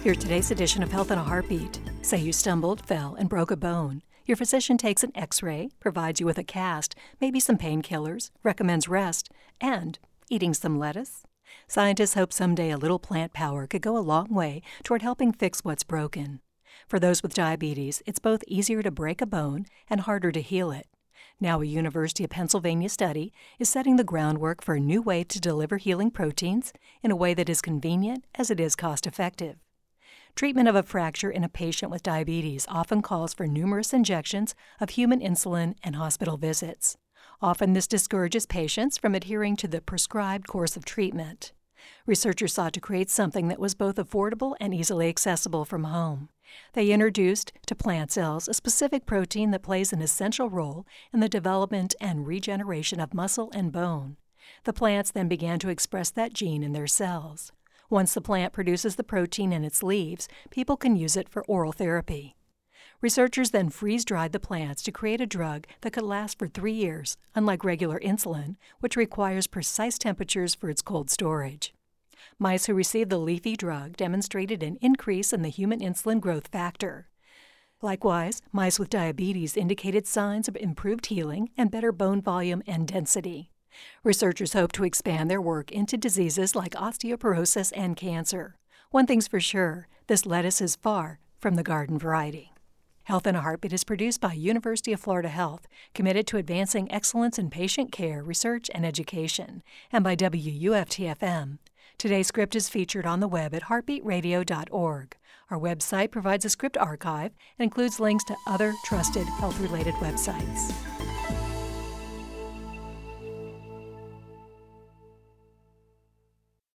Here's today's edition of Health in a Heartbeat. Say you stumbled, fell, and broke a bone. Your physician takes an x-ray, provides you with a cast, maybe some painkillers, recommends rest, and eating some lettuce. Scientists hope someday a little plant power could go a long way toward helping fix what's broken. For those with diabetes, it's both easier to break a bone and harder to heal it. Now a University of Pennsylvania study is setting the groundwork for a new way to deliver healing proteins in a way that is convenient as it is cost-effective. Treatment of a fracture in a patient with diabetes often calls for numerous injections of human insulin and hospital visits. Often this discourages patients from adhering to the prescribed course of treatment. Researchers sought to create something that was both affordable and easily accessible from home. They introduced to plant cells a specific protein that plays an essential role in the development and regeneration of muscle and bone. The plants then began to express that gene in their cells. Once the plant produces the protein in its leaves, people can use it for oral therapy. Researchers then freeze-dried the plants to create a drug that could last for 3 years, unlike regular insulin, which requires precise temperatures for its cold storage. Mice who received the leafy drug demonstrated an increase in the human insulin growth factor. Likewise, mice with diabetes indicated signs of improved healing and better bone volume and density. Researchers hope to expand their work into diseases like osteoporosis and cancer. One thing's for sure, this lettuce is far from the garden variety. Health in a Heartbeat is produced by University of Florida Health, committed to advancing excellence in patient care, research, and education, and by WUFT-FM. Today's script is featured on the web at heartbeatradio.org. Our website provides a script archive and includes links to other trusted health-related websites.